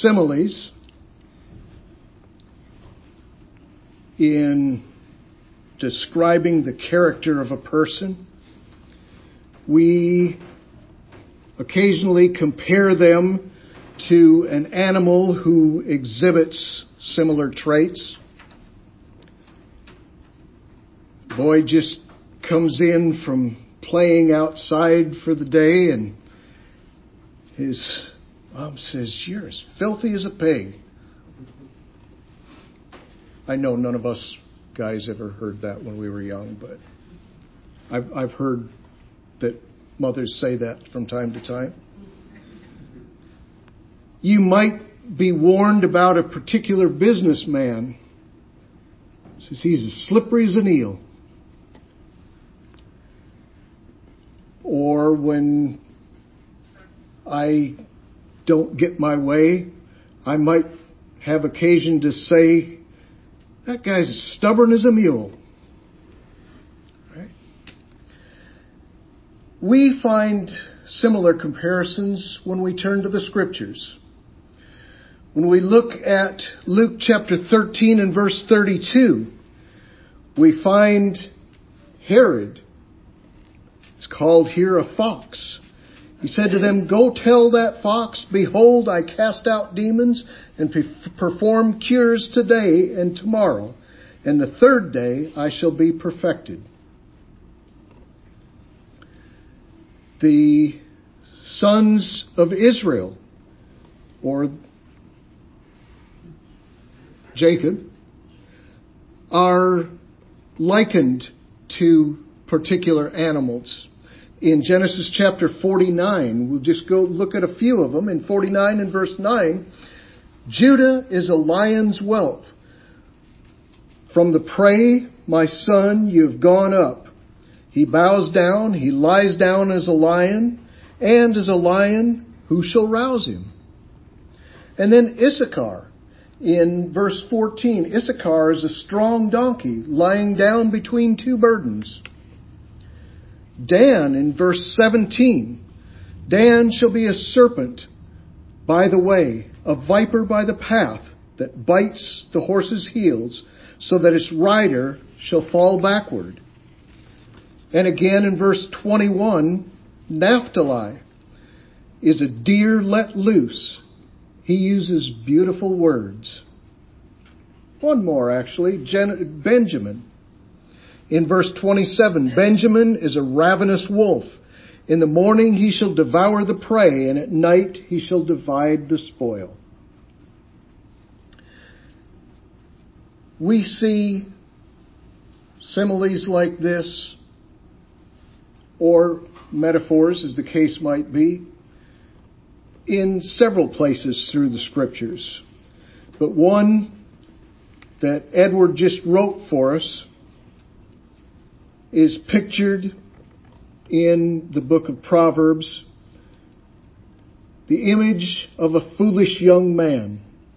similes in describing the character of a person. We occasionally compare them to an animal who exhibits similar traits. Boy just comes in from playing outside for the day and his mom says, "You're as filthy as a pig." I know none of us guys ever heard that when we were young, but I've heard that mothers say that from time to time. You might be warned about a particular businessman. Says he's as slippery as an eel. Or when I don't get my way, I might have occasion to say, "That guy's as stubborn as a mule." Right? We find similar comparisons when we turn to the Scriptures. When we look at Luke chapter 13 and verse 32, we find Herod. It's called here a fox. He said to them, "Go tell that fox, behold, I cast out demons and perform cures today and tomorrow, and the third day I shall be perfected." The sons of Israel, or Jacob, are likened to particular animals. In Genesis chapter 49, we'll just go look at a few of them. In 49 and verse 9, Judah is a lion's whelp. From the prey, my son, you have gone up. He bows down, he lies down as a lion, and as a lion, who shall rouse him? And then Issachar, in verse 14, Issachar is a strong donkey, lying down between two burdens. Dan, in verse 17, Dan shall be a serpent by the way, a viper by the path, that bites the horse's heels, so that its rider shall fall backward. And again in verse 21, Naphtali is a deer let loose. He uses beautiful words. One more actually, Benjamin. In verse 27, Benjamin is a ravenous wolf. In the morning he shall devour the prey, and at night he shall divide the spoil. We see similes like this, or metaphors as the case might be, in several places through the Scriptures. But one that Edward just wrote for us is pictured in the book of Proverbs, the image of a foolish young man.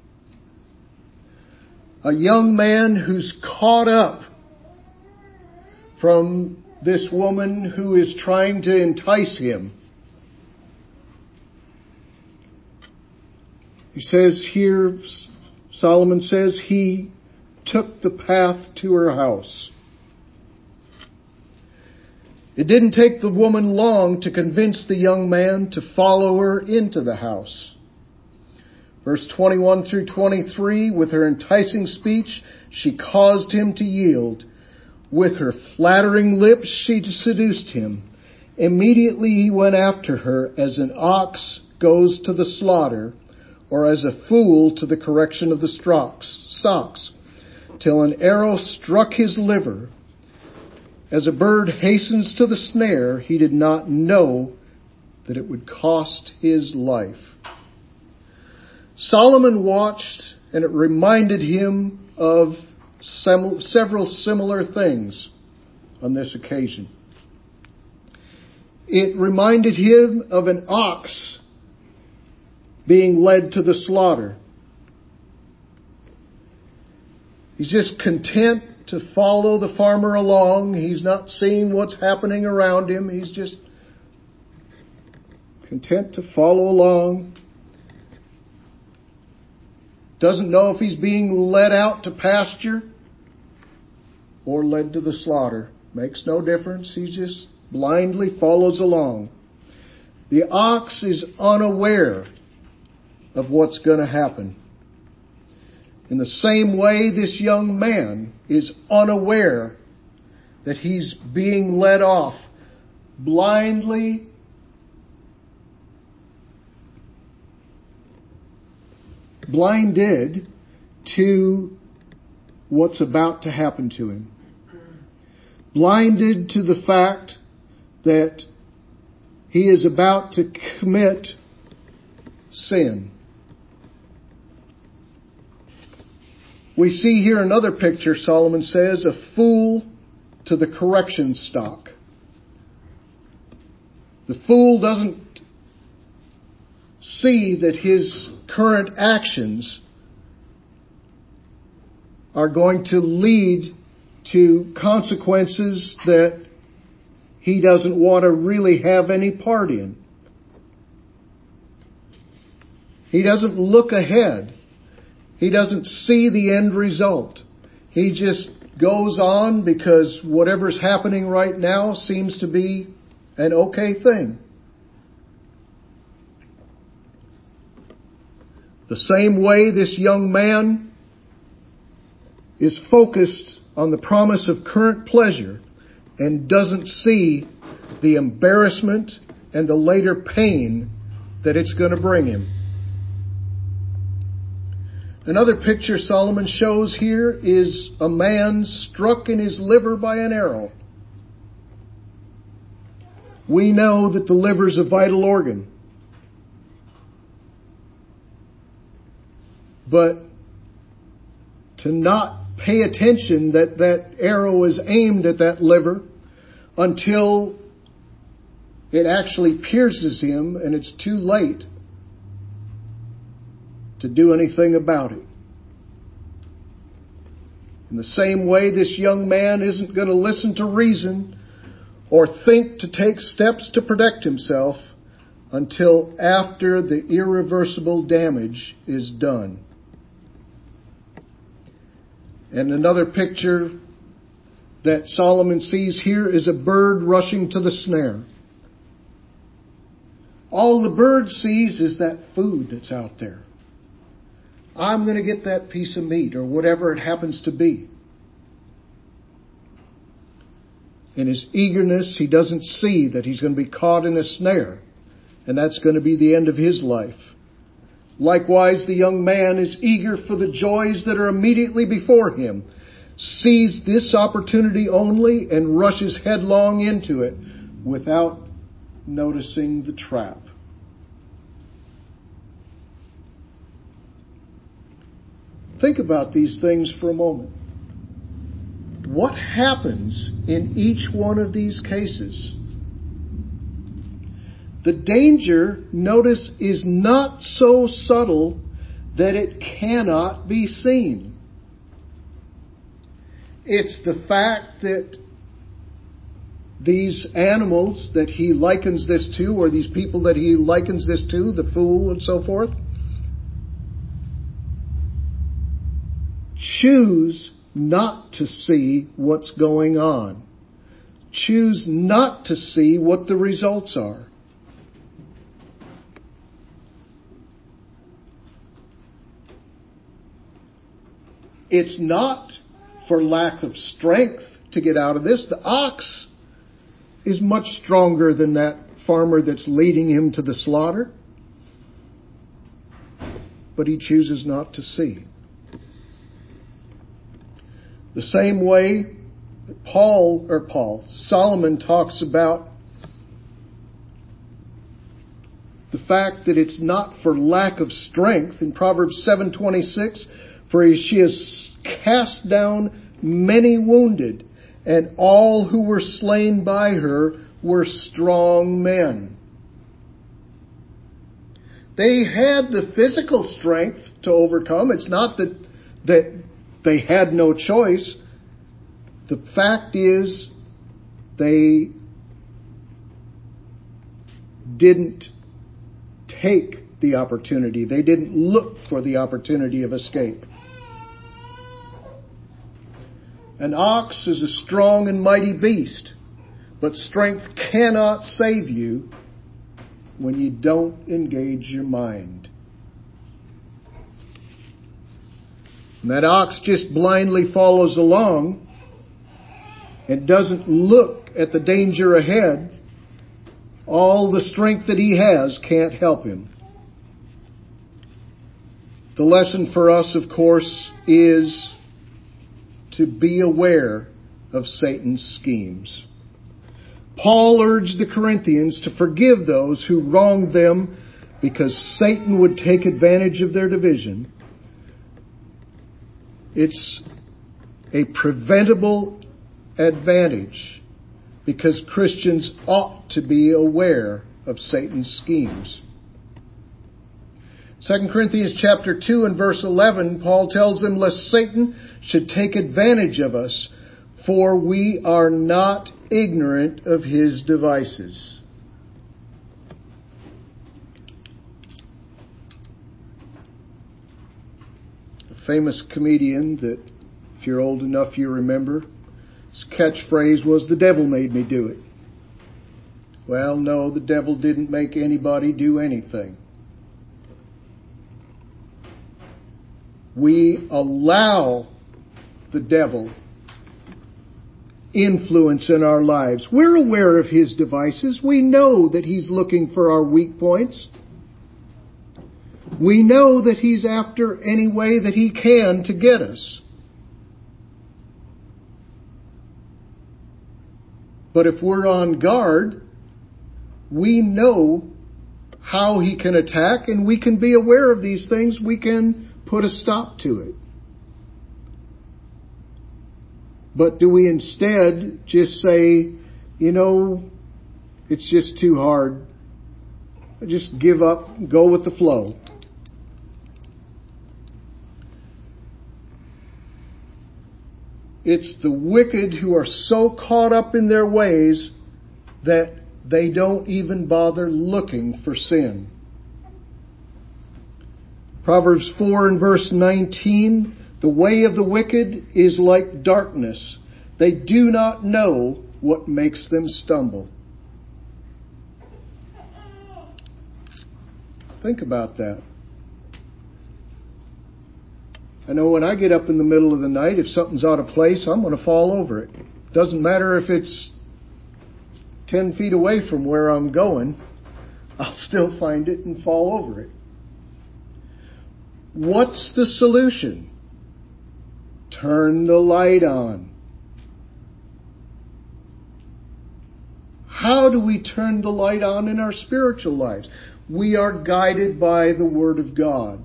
A young man who's caught up from this woman who is trying to entice him. He says here, Solomon says, he took the path to her house. It didn't take the woman long to convince the young man to follow her into the house. Verse 21 through 23, with her enticing speech, she caused him to yield. With her flattering lips, she seduced him. Immediately he went after her as an ox goes to the slaughter, or as a fool to the correction of the stocks, till an arrow struck his liver. As a bird hastens to the snare, he did not know that it would cost his life. Solomon watched, and it reminded him of several similar things on this occasion. It reminded him of an ox being led to the slaughter. He's just content to follow the farmer along. He's not seeing what's happening around him. He's just content to follow along. doesn't know if he's being led out to pasture or led to the slaughter. Makes no difference. He just blindly follows along. The ox is unaware of what's going to happen. In the same way, this young man is unaware that he's being led off blindly, blinded to what's about to happen to him. Blinded to the fact that he is about to commit sin. We see here another picture, Solomon says, a fool to the correction stock. The fool doesn't see that his current actions are going to lead to consequences that he doesn't want to really have any part in. He doesn't look ahead. He doesn't see the end result. He just goes on because whatever's happening right now seems to be an okay thing. The same way this young man is focused on the promise of current pleasure and doesn't see the embarrassment and the later pain that it's going to bring him. Another picture Solomon shows here is a man struck in his liver by an arrow. We know that the liver is a vital organ. But to not pay attention that that arrow is aimed at that liver until it actually pierces him and it's too late to do anything about it. In the same way, this young man isn't going to listen to reason or think to take steps to protect himself until after the irreversible damage is done. And another picture that Solomon sees here is a bird rushing to the snare. All the bird sees is that food that's out there. I'm going to get that piece of meat or whatever it happens to be. In his eagerness, he doesn't see that he's going to be caught in a snare, and that's going to be the end of his life. Likewise, the young man is eager for the joys that are immediately before him, sees this opportunity only, and rushes headlong into it without noticing the trap. Think about these things for a moment. What happens in each one of these cases? The danger, notice, is not so subtle that it cannot be seen. It's the fact that these animals that he likens this to, or these people that he likens this to, the fool and so forth, choose not to see what's going on. Choose not to see what the results are. It's not for lack of strength to get out of this. The ox is much stronger than that farmer that's leading him to the slaughter. But he chooses not to see. The same way Solomon talks about the fact that it's not for lack of strength in Proverbs 7:26, for she has cast down many wounded, and all who were slain by her were strong men. They had the physical strength to overcome. It's not that they had no choice. The fact is, they didn't take the opportunity. They didn't look for the opportunity of escape. An ox is a strong and mighty beast, but strength cannot save you when you don't engage your mind. And that ox just blindly follows along and doesn't look at the danger ahead. All the strength that he has can't help him. The lesson for us, of course, is to be aware of Satan's schemes. Paul urged the Corinthians to forgive those who wronged them because Satan would take advantage of their division. It's a preventable advantage because Christians ought to be aware of Satan's schemes. 2 Corinthians chapter 2 and verse 11, Paul tells them, lest Satan should take advantage of us, for we are not ignorant of his devices. A famous comedian that, if you're old enough, you remember, his catchphrase was, the devil made me do it. Well, no, the devil didn't make anybody do anything. We allow the devil influence in our lives. We're aware of his devices. We know that he's looking for our weak points. We know that he's after any way that he can to get us. But if we're on guard, we know how he can attack, and we can be aware of these things. We can put a stop to it. But do we instead just say, it's just too hard. Just give up, go with the flow. It's the wicked who are so caught up in their ways that they don't even bother looking for sin. Proverbs 4 and verse 19, the way of the wicked is like darkness. They do not know what makes them stumble. Think about that. I know when I get up in the middle of the night, if something's out of place, I'm going to fall over it. Doesn't matter if it's 10 feet away from where I'm going, I'll still find it and fall over it. What's the solution? Turn the light on. How do we turn the light on in our spiritual lives? We are guided by the Word of God.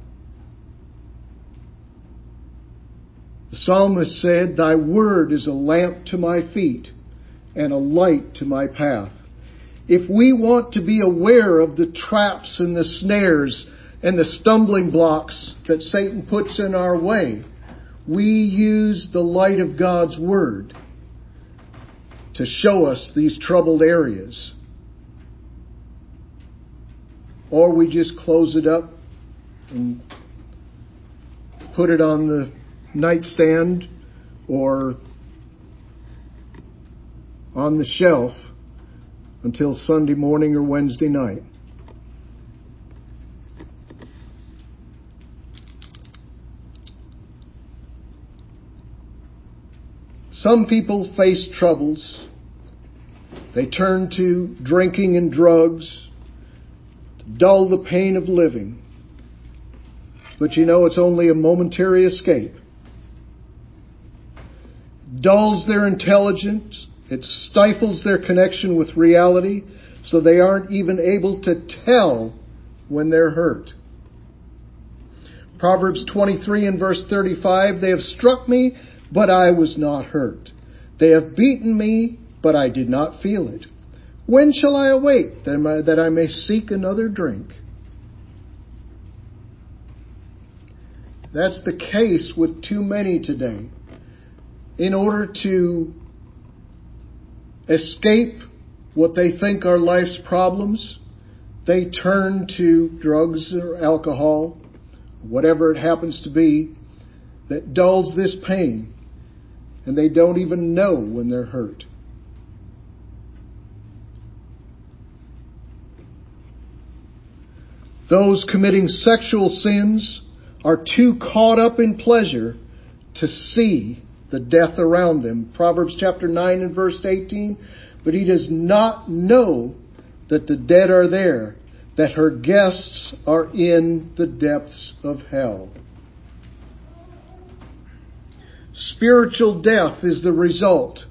The psalmist said, Thy word is a lamp to my feet and a light to my path. If we want to be aware of the traps and the snares and the stumbling blocks that Satan puts in our way, we use the light of God's Word to show us these troubled areas. Or we just close it up and put it on the nightstand or on the shelf until Sunday morning or Wednesday night. Some people face troubles. They turn to drinking and drugs to dull the pain of living. But it's only a momentary escape. Dulls their intelligence. It stifles their connection with reality, so they aren't even able to tell when they're hurt. Proverbs 23 and verse 35, They have struck me, but I was not hurt. They have beaten me, but I did not feel it. When shall I awake that I may seek another drink? That's the case with too many today. In order to escape what they think are life's problems, they turn to drugs or alcohol, whatever it happens to be, that dulls this pain, and they don't even know when they're hurt. Those committing sexual sins are too caught up in pleasure to see the death around them. Proverbs chapter 9 and verse 18, but he does not know that the dead are there, that her guests are in the depths of hell. Spiritual death is the result.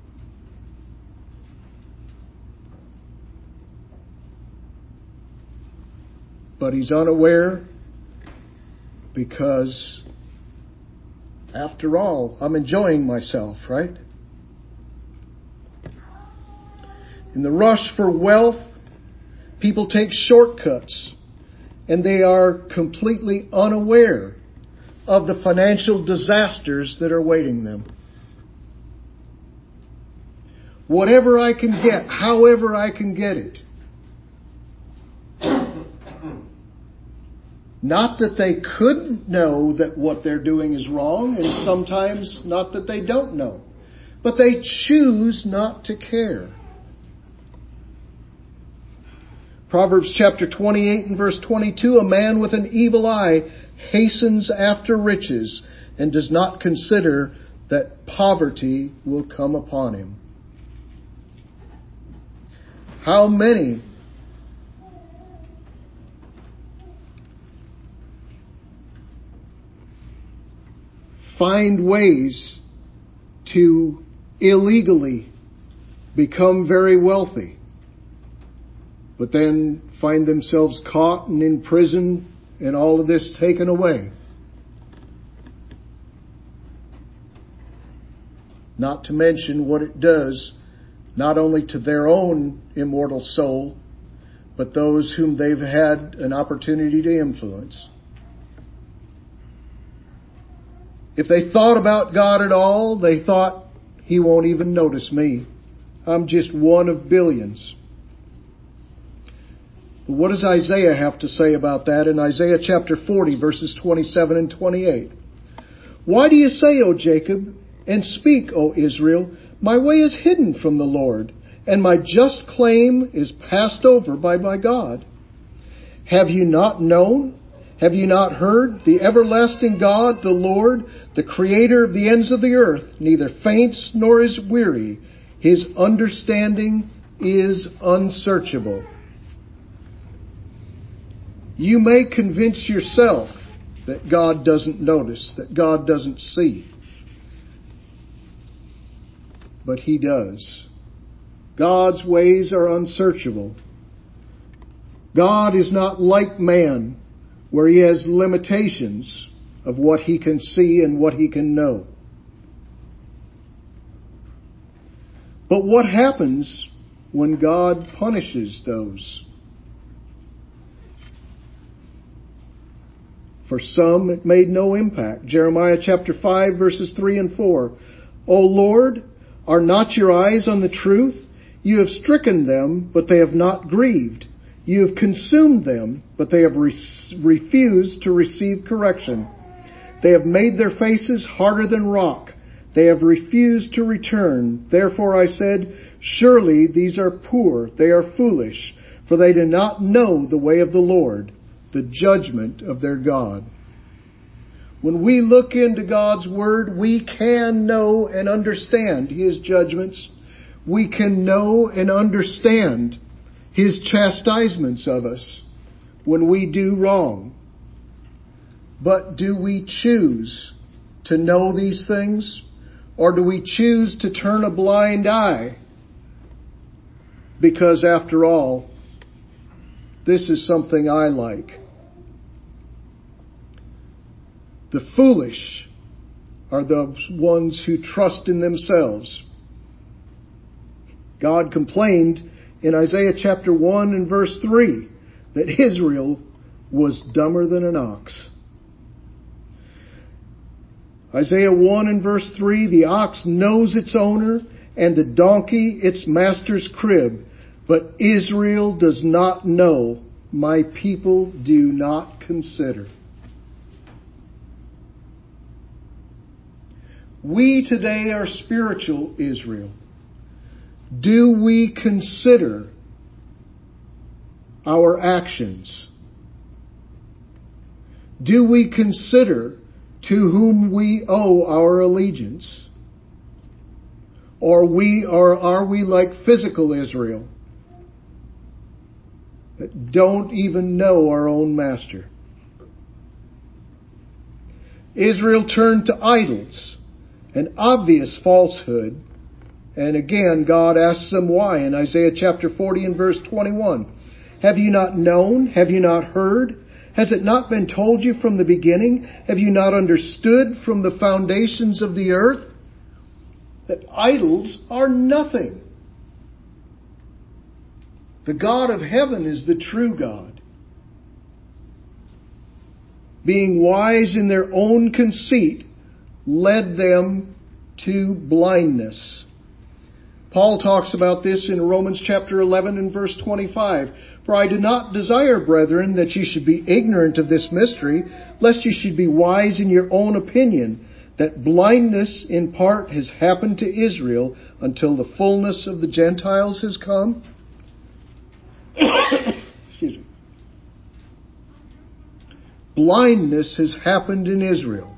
But he's unaware because, after all, I'm enjoying myself, right? In the rush for wealth, people take shortcuts, and they are completely unaware of the financial disasters that are awaiting them. Whatever I can get, however I can get it. Not that they couldn't know that what they're doing is wrong, and sometimes not that they don't know, but they choose not to care. Proverbs chapter 28 and verse 22, a man with an evil eye hastens after riches and does not consider that poverty will come upon him. How many find ways to illegally become very wealthy, but then find themselves caught and in prison and all of this taken away? Not to mention what it does not only to their own immortal soul, but those whom they've had an opportunity to influence. If they thought about God at all, they thought, He won't even notice me. I'm just one of billions. But what does Isaiah have to say about that in Isaiah chapter 40, verses 27 and 28? Why do you say, O Jacob, and speak, O Israel, my way is hidden from the Lord, and my just claim is passed over by my God? Have you not known? Have you not heard? The everlasting God, the Lord, the creator of the ends of the earth, neither faints nor is weary. His understanding is unsearchable. You may convince yourself that God doesn't notice, that God doesn't see. But He does. God's ways are unsearchable. God is not like man, where He has limitations of what He can see and what He can know. But what happens when God punishes those? For some, it made no impact. Jeremiah chapter 5, verses 3 and 4. O Lord, are not your eyes on the truth? You have stricken them, but they have not grieved. You have consumed them, but they have refused to receive correction. They have made their faces harder than rock. They have refused to return. Therefore I said, surely these are poor, they are foolish, for they do not know the way of the Lord, the judgment of their God. When we look into God's Word, we can know and understand His judgments. We can know and understand His chastisements of us when we do wrong. But do we choose to know these things? Or do we choose to turn a blind eye? Because after all, this is something I like. The foolish are the ones who trust in themselves. God complained in Isaiah chapter 1 and verse 3 that Israel was dumber than an ox. Isaiah 1 and verse 3, the ox knows its owner, and the donkey its master's crib. But Israel does not know. My people do not consider. We today are spiritual Israel. Do we consider our actions? Do we consider to whom we owe our allegiance? Or are we like physical Israel that don't even know our own master? Israel turned to idols, an obvious falsehood. And again, God asks them why in Isaiah chapter 40 and verse 21. Have you not known? Have you not heard? Has it not been told you from the beginning? Have you not understood from the foundations of the earth that idols are nothing? The God of heaven is the true God. Being wise in their own conceit led them to blindness. Paul talks about this in Romans chapter 11 and verse 25. For I do not desire, brethren, that you should be ignorant of this mystery, lest you should be wise in your own opinion, that blindness in part has happened to Israel until the fullness of the Gentiles has come. Excuse me. Blindness has happened in Israel.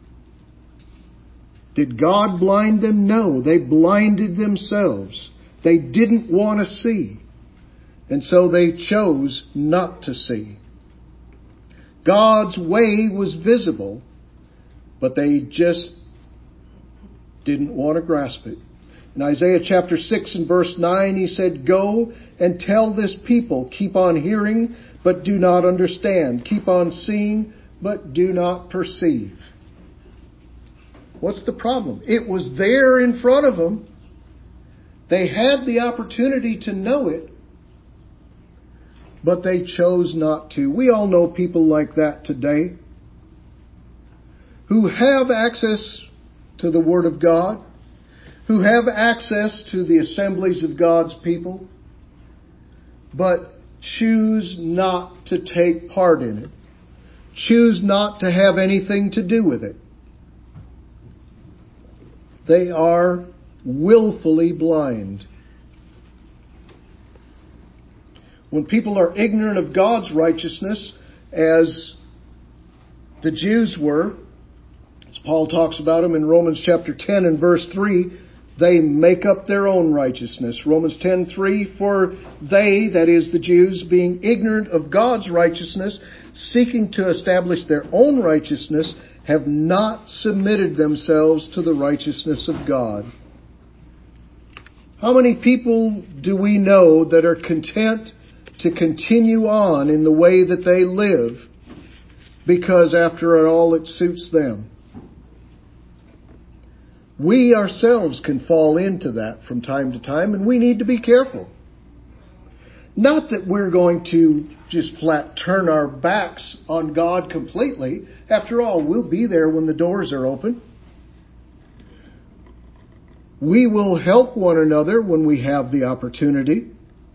Did God blind them? No, they blinded themselves. They didn't want to see. And so they chose not to see. God's way was visible, but they just didn't want to grasp it. In Isaiah chapter 6 and verse 9, he said, Go and tell this people, keep on hearing, but do not understand. Keep on seeing, but do not perceive. What's the problem? It was there in front of them. They had the opportunity to know it, but they chose not to. We all know people like that today who have access to the Word of God, who have access to the assemblies of God's people, but choose not to take part in it. Choose not to have anything to do with it. They are willfully blind. When people are ignorant of God's righteousness, as the Jews were, as Paul talks about them in Romans chapter 10 and verse 3, they make up their own righteousness. Romans 10:3, for they, that is the Jews, being ignorant of God's righteousness, seeking to establish their own righteousness, have not submitted themselves to the righteousness of God. How many people do we know that are content to continue on in the way that they live because after all it suits them? We ourselves can fall into that from time to time, and we need to be careful. Not that we're going to just flat turn our backs on God completely. After all, we'll be there when the doors are open. We will help one another when we have the opportunity.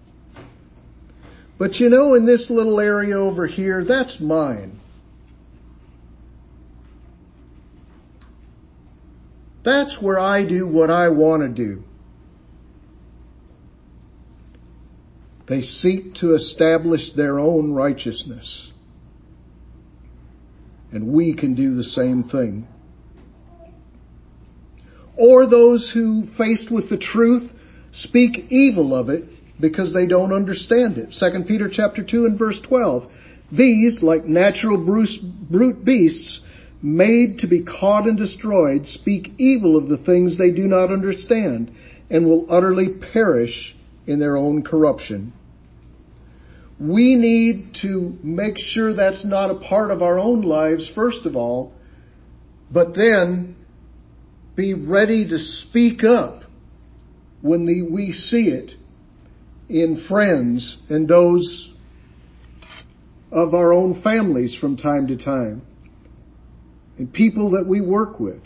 But you know, in this little area over here, that's mine. That's where I do what I want to do. They seek to establish their own righteousness. And we can do the same thing. Or those who, faced with the truth, speak evil of it because they don't understand it. 2 Peter chapter 2 and verse 12. These, like natural brute beasts, made to be caught and destroyed, speak evil of the things they do not understand, and will utterly perish in their own corruption. We need to make sure that's not a part of our own lives, first of all, but then be ready to speak up when we see it in friends and those of our own families from time to time, and people that we work with.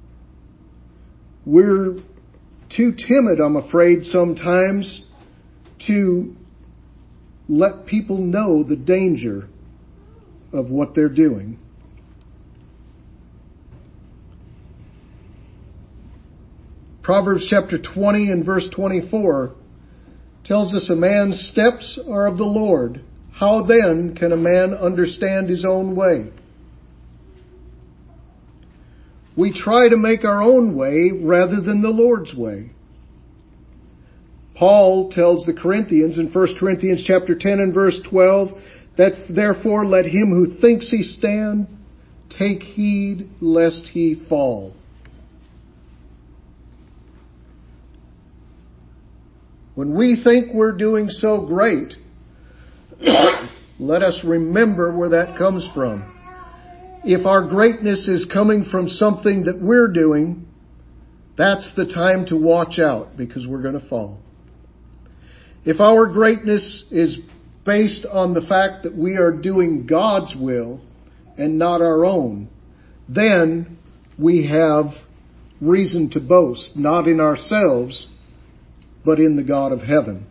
We're too timid, I'm afraid, sometimes to let people know the danger of what they're doing. Proverbs chapter 20 and verse 24 tells us a man's steps are of the Lord. How then can a man understand his own way? We try to make our own way rather than the Lord's way. Paul tells the Corinthians in 1 Corinthians chapter 10 and verse 12 that therefore let him who thinks he stand take heed lest he fall. When we think we're doing so great, let us remember where that comes from. If our greatness is coming from something that we're doing, that's the time to watch out, because we're going to fall. If our greatness is based on the fact that we are doing God's will and not our own, then we have reason to boast, not in ourselves, but in the God of heaven.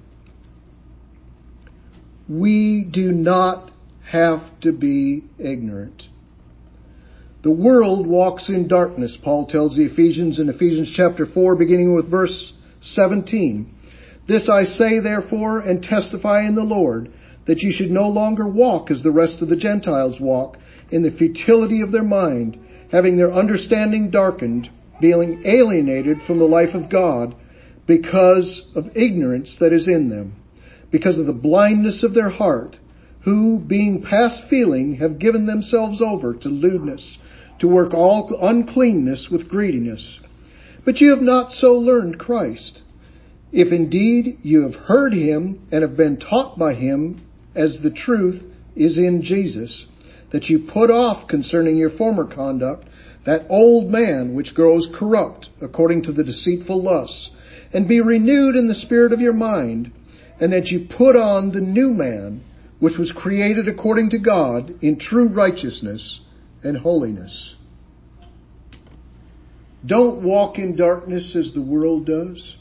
We do not have to be ignorant. The world walks in darkness, Paul tells the Ephesians in Ephesians chapter 4, beginning with verse 17. This I say, therefore, and testify in the Lord, that you should no longer walk as the rest of the Gentiles walk, in the futility of their mind, having their understanding darkened, being alienated from the life of God, because of ignorance that is in them, because of the blindness of their heart, who, being past feeling, have given themselves over to lewdness, to work all uncleanness with greediness. But you have not so learned Christ. If indeed you have heard him and have been taught by him, as the truth is in Jesus, that you put off concerning your former conduct that old man which grows corrupt according to the deceitful lusts, and be renewed in the spirit of your mind, and that you put on the new man, which was created according to God in true righteousness and holiness. Don't walk in darkness as the world does.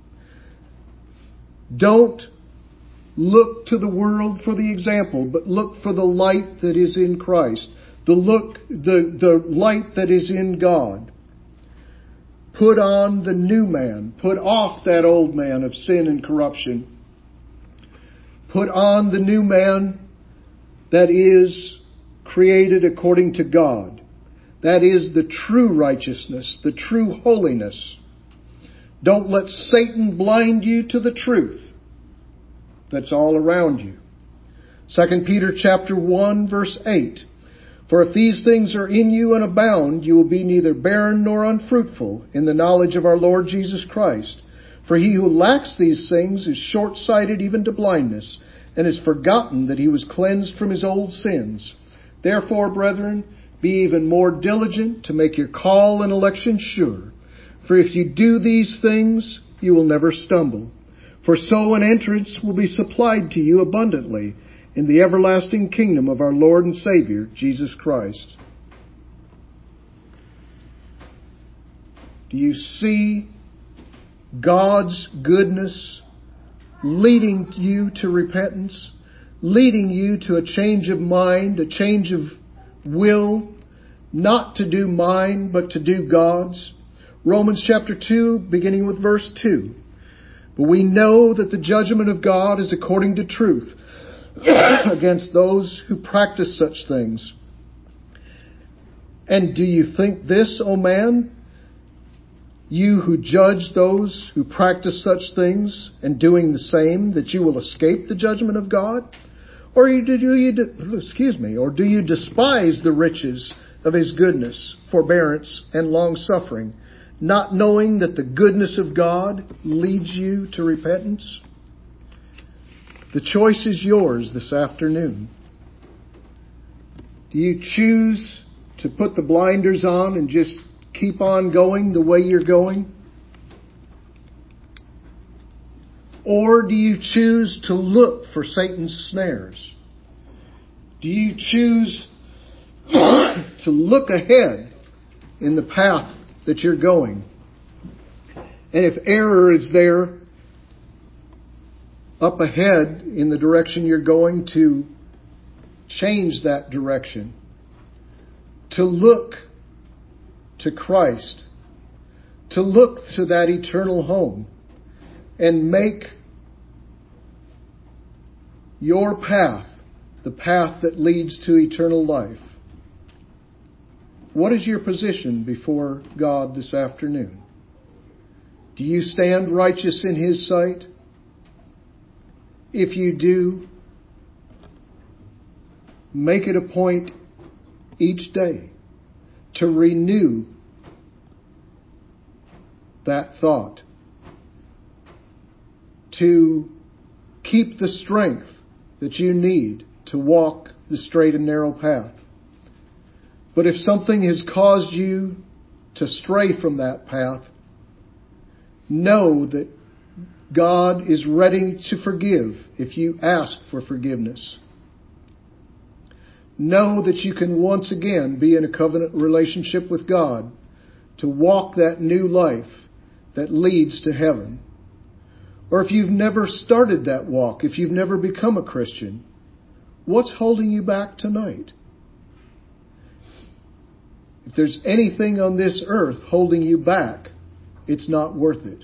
Don't look to the world for the example, but look for the light that is in Christ. The light that is in God. Put on the new man. Put off that old man of sin and corruption. Put on the new man that is created according to God. That is the true righteousness, the true holiness. Don't let Satan blind you to the truth that's all around you. 2 Peter chapter 1 verse 8. For if these things are in you and abound, you will be neither barren nor unfruitful in the knowledge of our Lord Jesus Christ. For he who lacks these things is short-sighted even to blindness, and has forgotten that he was cleansed from his old sins. Therefore, brethren, be even more diligent to make your call and election sure. For if you do these things, you will never stumble. For so an entrance will be supplied to you abundantly in the everlasting kingdom of our Lord and Savior, Jesus Christ. Do you see God's goodness leading you to repentance, leading you to a change of mind, a change of will, not to do mine, but to do God's? Romans chapter 2, beginning with verse 2. But we know that the judgment of God is according to truth against those who practice such things. And do you think this, O man, you who judge those who practice such things and doing the same, that you will escape the judgment of God? Or do you despise the riches of his goodness, forbearance, and long-suffering, not knowing that the goodness of God leads you to repentance? The choice is yours this afternoon. Do you choose to put the blinders on and just keep on going the way you're going? Or do you choose to look for Satan's snares? Do you choose to look ahead in the path that you're going? And if error is there, up ahead in the direction you're going, to change that direction, to look to Christ, to look to that eternal home, and make your path the path that leads to eternal life. What is your position before God this afternoon? Do you stand righteous in His sight? If you do, make it a point each day to renew that thought, to keep the strength that you need to walk the straight and narrow path. But if something has caused you to stray from that path, know that God is ready to forgive if you ask for forgiveness. Know that you can once again be in a covenant relationship with God to walk that new life that leads to heaven. Or if you've never started that walk, if you've never become a Christian, what's holding you back tonight? If there's anything on this earth holding you back, it's not worth it.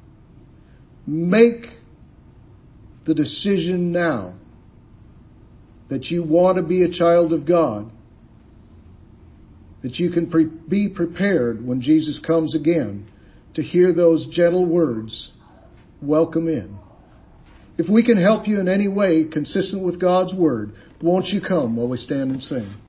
Make the decision now that you want to be a child of God, that you can be prepared when Jesus comes again to hear those gentle words, "Welcome in." If we can help you in any way consistent with God's Word, won't you come while we stand and sing?